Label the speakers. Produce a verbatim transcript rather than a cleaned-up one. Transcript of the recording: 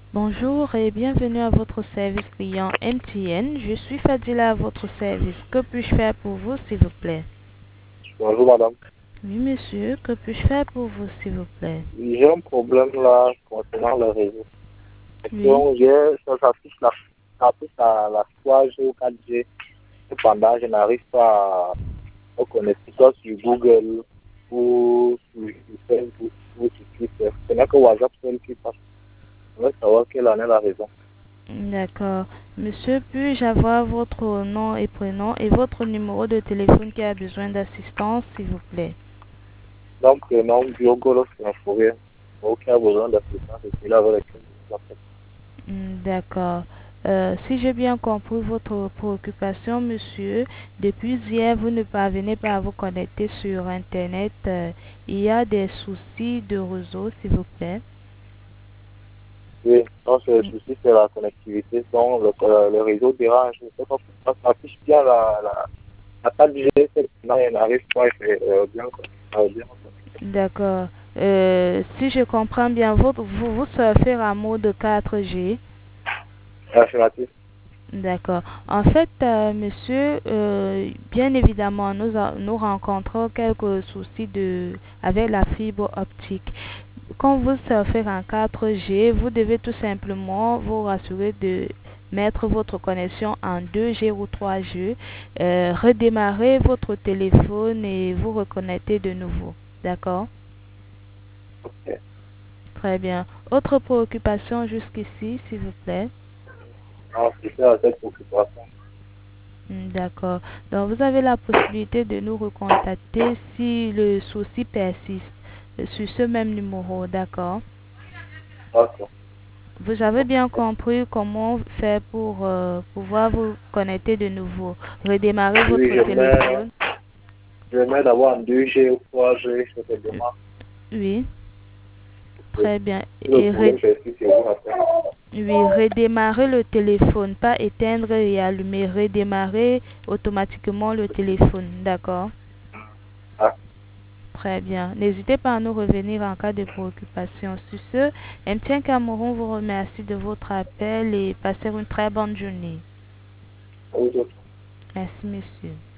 Speaker 1: Bonjour et bienvenue à votre service client M T N. Je suis Fadila à votre service. Que puis-je faire pour vous, s'il vous plaît?
Speaker 2: Bonjour madame.
Speaker 1: Oui, monsieur. Que puis-je faire pour vous, s'il vous plaît?
Speaker 2: J'ai un problème là concernant le réseau.
Speaker 1: Oui.
Speaker 2: Donc, j'ai, ça s'affiche la, ça affiche la, la trois G ou quatre G. Cependant, je n'arrive pas à me connecter soit sur Google ou sur, sur Facebook ou sur Twitter. Ce n'est que WhatsApp seul qui passe. Je veux savoir quelle en est la raison.
Speaker 1: D'accord. Monsieur, puis-je avoir votre nom et prénom et votre numéro de téléphone qui a besoin d'assistance, s'il vous plaît?
Speaker 2: Donc, prénom Biogolo Symphorien. Aucun besoin d'assistance et c'est là avec lequel je vous appelle.
Speaker 1: Hmm, D'accord. Euh, si j'ai bien compris votre préoccupation, monsieur, depuis hier, vous ne parvenez pas à vous connecter sur Internet. Euh, il y a des soucis de réseau, s'il vous plaît.
Speaker 2: Oui, donc le souci c'est la connectivité. Donc, le, euh, le réseau dérange. Je ne sais pas pourquoi ça affiche bien la, la, la quatre G, non, il n'arrive pas à faire euh, bien, euh, bien.
Speaker 1: D'accord. Euh, si je comprends bien, vous, vous, vous surfez en mode quatre G.
Speaker 2: Affirmatif.
Speaker 1: D'accord. En fait, euh, monsieur, euh, bien évidemment, nous, a- nous rencontrons quelques soucis de, avec la fibre optique. Quand vous surfez en quatre G, vous devez tout simplement vous rassurer de mettre votre connexion en deux G ou trois G, euh, redémarrer votre téléphone et vous reconnecter de nouveau. D'accord?
Speaker 2: Ok.
Speaker 1: Très bien. Autre préoccupation jusqu'ici, s'il vous plaît.
Speaker 2: Non, c'est ça, cette préoccupation.
Speaker 1: Hmm, D'accord. Donc, vous avez la possibilité de nous recontacter si le souci persiste euh, sur ce même numéro. D'accord.
Speaker 2: D'accord.
Speaker 1: Vous avez bien compris comment faire pour euh, pouvoir vous connecter de nouveau. Redémarrer
Speaker 2: Oui,
Speaker 1: votre
Speaker 2: je mets,
Speaker 1: téléphone.
Speaker 2: je mets d'avoir un deux G ou trois G, je te
Speaker 1: Euh,
Speaker 2: demande.
Speaker 1: Oui,
Speaker 2: Ok.
Speaker 1: très bien.
Speaker 2: Si le
Speaker 1: Et re-
Speaker 2: problème persiste, c'est vous après.
Speaker 1: oui, redémarrer le téléphone, pas éteindre et allumer. Redémarrer automatiquement le téléphone. D'accord.
Speaker 2: Ah,
Speaker 1: Très bien. N'hésitez pas à nous revenir en cas de préoccupation. Sur ce, M T N Cameroun vous remercie de votre appel et passez une très bonne journée.
Speaker 2: oui,
Speaker 1: Merci, monsieur.